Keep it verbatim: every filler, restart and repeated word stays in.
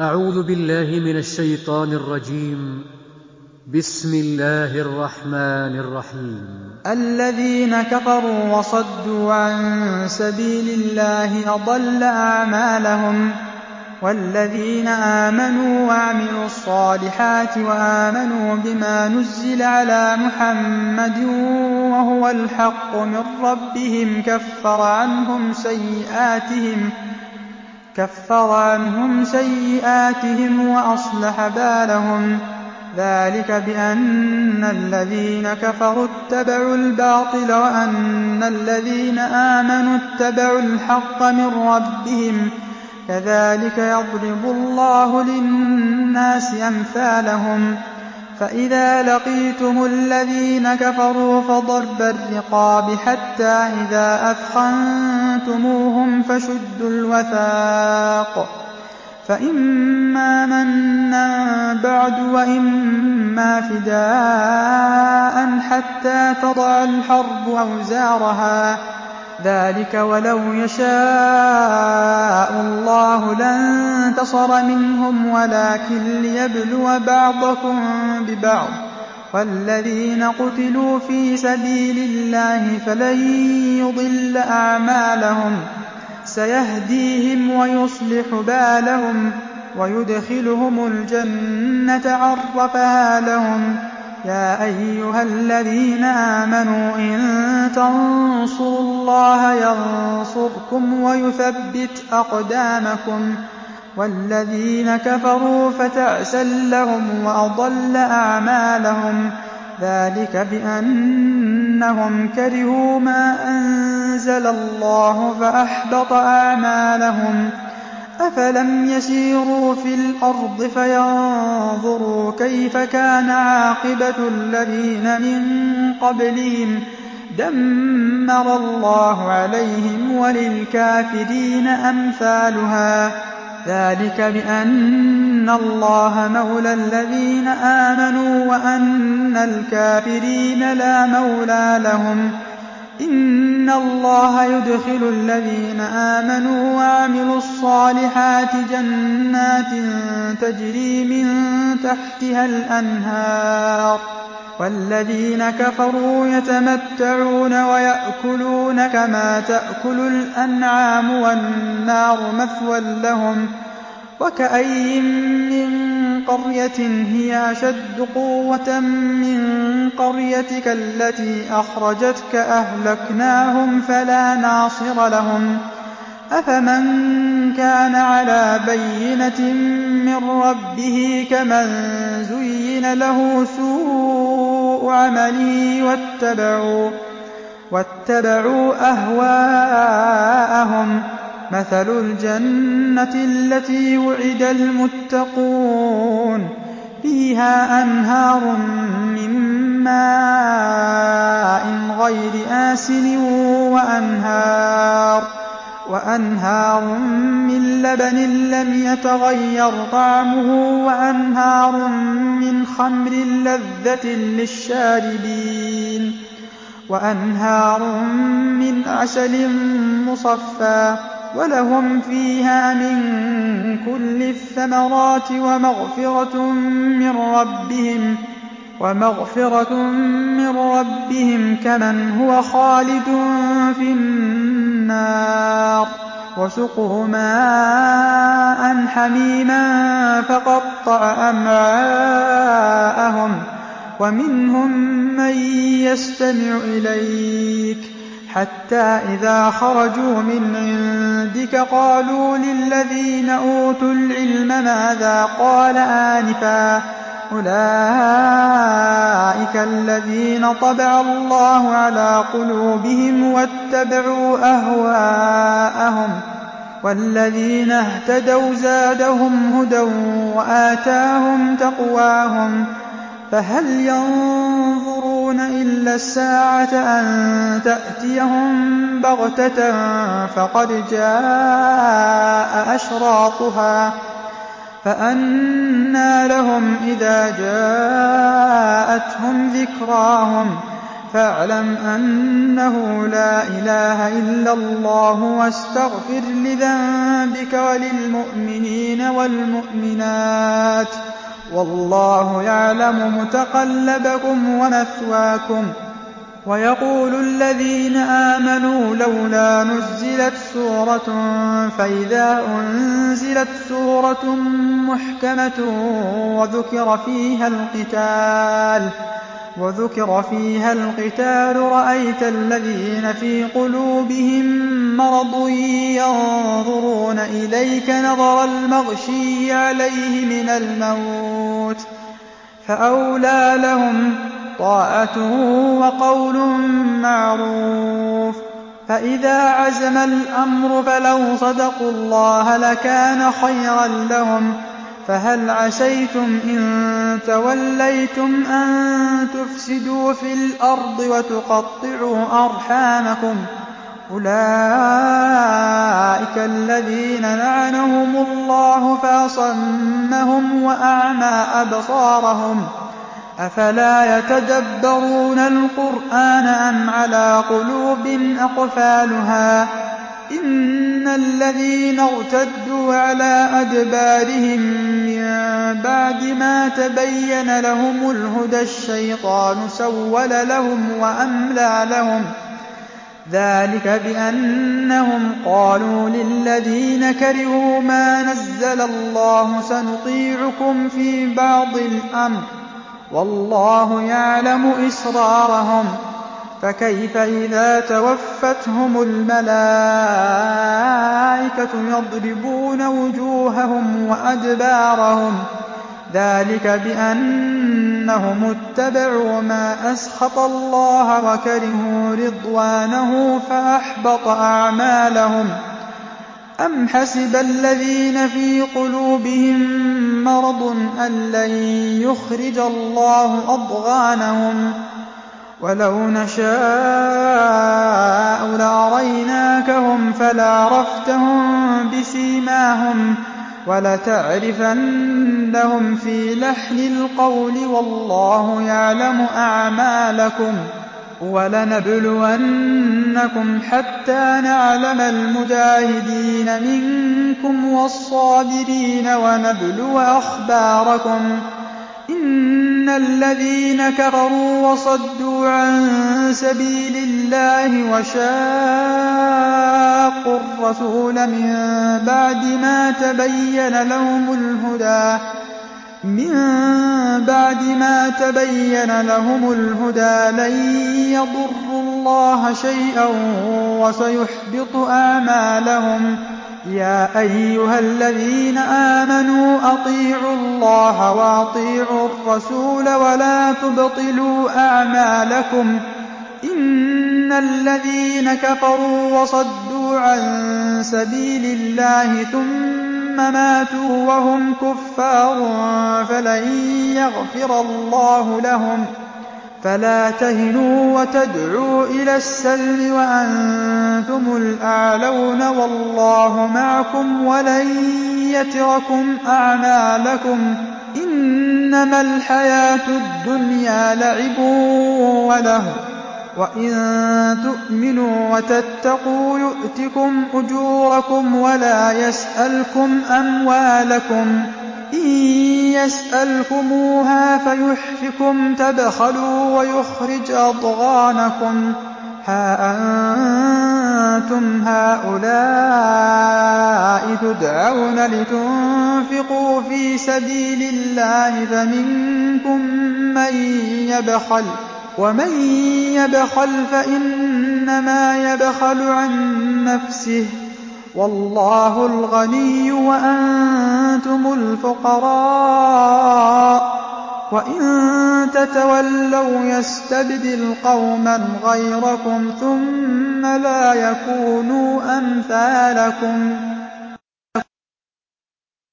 أعوذ بالله من الشيطان الرجيم. بسم الله الرحمن الرحيم. الذين كفروا وصدوا عن سبيل الله أضل أعمالهم، والذين آمنوا وعملوا الصالحات وآمنوا بما نزل على محمد وهو الحق من ربهم كفر عنهم سيئاتهم كفر عنهم سيئاتهم وأصلح بالهم. ذلك بأن الذين كفروا اتبعوا الباطل وأن الذين آمنوا اتبعوا الحق من ربهم. كذلك يضرب الله للناس أمثالهم. فإذا لقيتم الذين كفروا فضرب الرقاب حتى إذا أثخنتموهم فشدوا الوثاق، فإما منا بعد وإما فداء حتى تضع الحرب أوزارها. ذلك ولو يشاء الله لانتصر منهم ولكن ليبلو بعضكم ببعض. والذين قتلوا في سبيل الله فلن يضل أعمالهم، سيهديهم ويصلح بالهم ويدخلهم الجنة عرفها لهم. يا أيها الذين آمنوا إن تنصروا الله ينصركم ويثبت أقدامكم. والذين كفروا فتعسا لهم وأضل أعمالهم. ذلك بأنهم كرهوا ما أنزل الله فأحبط أعمالهم. أفلم يسيروا في الأرض فينظروا كيف كان عاقبة الذين من قبلهم دمر الله عليهم وللكافرين أمثالها. ذلك بأن الله مولى الذين آمنوا وأن الكافرين لا مولى لهم. إن الله يدخل الذين آمنوا وعملوا الصالحات جنات تجري من تحتها الأنهار، والذين كفروا يتمتعون ويأكلون كما تأكل الأنعام والنار مثوى لهم. وكأين من قرية هي أشد قوة من قريتك التي أخرجتك أهلكناهم فلا ناصر لهم. أفمن كان على بينة من ربه كمن زين له سوء عمله واتبعوا, واتبعوا أهواءهم. مثل الجنة التي وعد المتقون فيها أنهار من ماء غير آسن وأنهار, وأنهار من لبن لم يتغير طعمه وأنهار من خمر لذة للشاربين وأنهار من عسل مصفى ولهم فيها من كل الثمرات ومغفرة من ربهم ومغفرة من ربهم كمن هو خالد في النار. وسقوا ماء حميما فقطع أمعاءهم. ومنهم من يستمع إليك حتى إذا خرجوا من عندك قالوا للذين أوتوا العلم ماذا قال آنفا أولئك الذين طبع الله على قلوبهم واتبعوا أهواءهم. والذين اهتدوا زادهم هدى وآتاهم تقواهم. فهل ينظرون إلا الساعة أن تأتيهم بغتة فقد جاء أشراطها. فأنى لهم إذا جاءتهم ذكراهم فاعلم أنه لا إله إلا الله واستغفر لذنبك وللمؤمنين والمؤمنات والله يعلم متقلبكم ومثواكم. ويقول الذين آمنوا لولا نزلت سورة فإذا أنزلت سورة محكمة وذكر فيها القتال وذكر فيها القتال رأيت الذين في قلوبهم مرض ينظرون إليك نظر المغشي عليه من الموت فأولى لهم طاعة وقول معروف. فإذا عزم الأمر فلو صدقوا الله لكان خيرا لهم. فهل عسيتم إن توليتم أن تفسدوا في الأرض وتقطعوا أرحامكم أولئك الذين لعنهم الله فأصمهم وأعمى أبصارهم أفلا يتدبرون القرآن أم على قلوب أقفالها إن الذين ارتدوا على أدبارهم من بعد ما تبين لهم الهدى الشيطان سول لهم وأملى لهم ذلك بأنهم قالوا للذين كرهوا ما نزل الله سنطيعكم في بعض الأمر والله يعلم إسرارهم فكيف إذا توفتهم الملائكة يضربون وجوههم وأدبارهم ذلك بأنهم اتبعوا ما أسخط الله وكرهوا رضوانه فأحبط أعمالهم. أم حسب الذين في قلوبهم مرض أن لن يخرج الله أضغانهم ولو نشاء لأريناكهم فلعرفتهم بسيماهم ولتعرفنهم في لحن القول والله يعلم أعمالكم ولنبلونكم حتى نعلم المجاهدين منكم والصابرين ونبلو أخباركم إن الذين كفروا وصدوا عن سبيل الله وشاقوا الرسول من بعد ما تبين لهم الهدى من بعد ما تبين لهم الهدى لن يضروا الله شيئا وسيحبط أعمالهم. يا أيها الذين آمنوا أطيعوا الله وأطيعوا الرسول ولا تبطلوا أعمالكم إن الذين كفروا وصدوا عن سبيل الله ثم ماتوا وهم كفار فلن يغفر الله لهم. فلا تهنوا وتدعوا إلى السلم وأنتم الأعلون والله معكم ولن يتركم أعمالكم إنما الحياة الدنيا لعب وله وإن تؤمنوا وتتقوا يؤتكم أجوركم ولا يسألكم أموالكم إن يسألكموها فيحفكم تبخلوا ويخرج أضغانكم ها أنتم هؤلاء تدعون لتنفقوا في سبيل الله فمنكم من يبخل ومن يبخل فإنما يبخل عن نفسه والله الغني وأنتم الفقراء وإن تتولوا يستبدل قوما غيركم ثم لا يكونوا أمثالكم